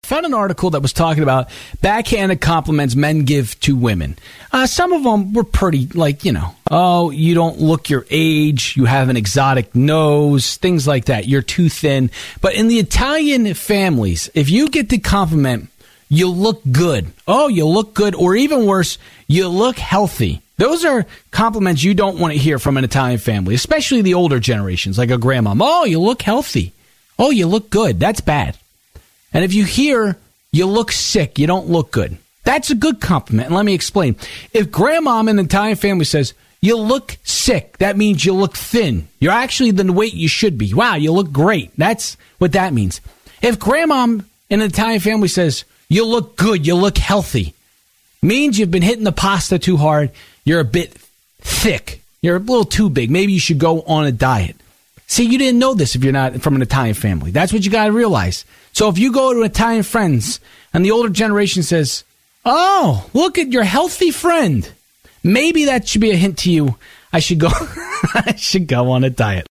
found an article that was talking about backhanded compliments men give to women. Some of them were pretty, like, oh, you don't look your age, you have an exotic nose, things like that. You're too thin. But in the Italian families, if you get the compliment, you look good. Oh, you look good. Or even worse, you look healthy. Those are compliments you don't want to hear from an Italian family, especially the older generations, like a grandma. Oh, you look healthy. Oh, you look good. That's bad. And if you hear, you look sick, you don't look good, that's a good compliment. And let me explain. If grandma in an Italian family says, you look sick, that means you look thin. You're actually the weight you should be. Wow, you look great. That's what that means. If grandma in an Italian family says, you look good, you look healthy, means you've been hitting the pasta too hard, you're a bit thick, you're a little too big, maybe you should go on a diet. See, you didn't know this if you're not from an Italian family. That's what you got to realize. So if you go to Italian friends and the older generation says, oh, look at your healthy friend, maybe that should be a hint to you. I should go on a diet.